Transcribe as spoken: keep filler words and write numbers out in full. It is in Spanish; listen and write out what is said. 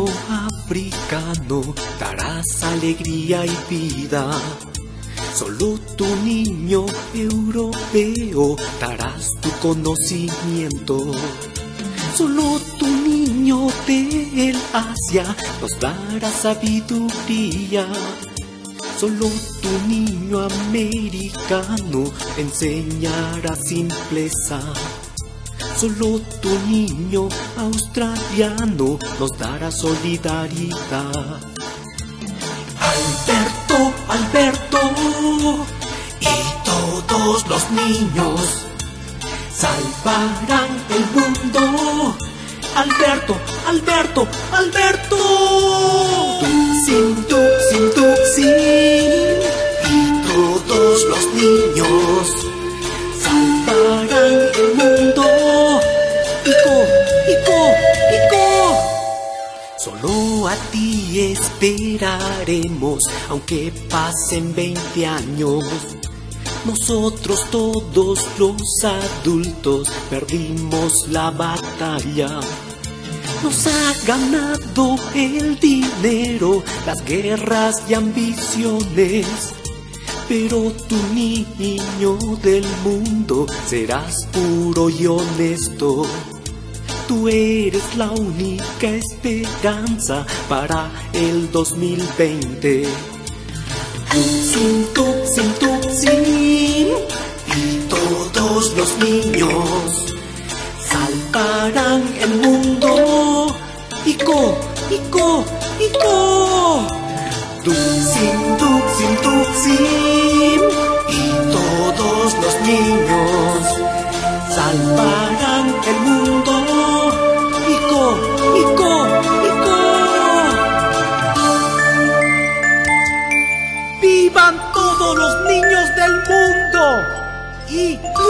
niño africano darás alegría y vida. Solo tu niño europeo darás tu conocimiento. Solo tu niño del Asia nos dará sabiduría. Solo tu niño americano enseñará simpleza. Solo tu niño australiano nos dará solidaridad. Alberto, Alberto y todos los niños salvarán el mundo. Alberto, Alberto, Alberto. Tuxin, Tuxin, Tuxin y todos los niños salvarán el mundo. Ico, Ico, Ico. Solo a ti esperaremos, aunque pasen veinte años. Nosotros todos los adultos perdimos la batalla. Nos ha ganado el dinero, las guerras y ambiciones. Pero tu niño del mundo serás puro y honesto. Tú eres la única esperanza para el dos mil veinte. Tuxin, Tuxin, Tuxin y todos los niños salvarán el mundo. Ico, Ico, Ico. Tuxin, Tuxin, Tuxin y todos los niños salvarán el mundo. Ico, Ico, Ico. ¡Vivan todos los niños del mundo! ¡Y